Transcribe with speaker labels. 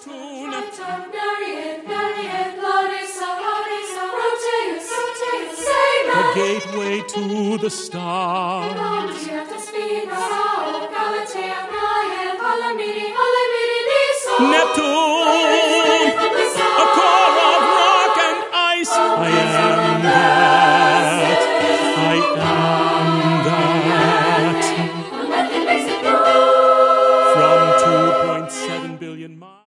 Speaker 1: Neptune. The gateway to the stars. Neptune, a core of rock and ice. I am that. I am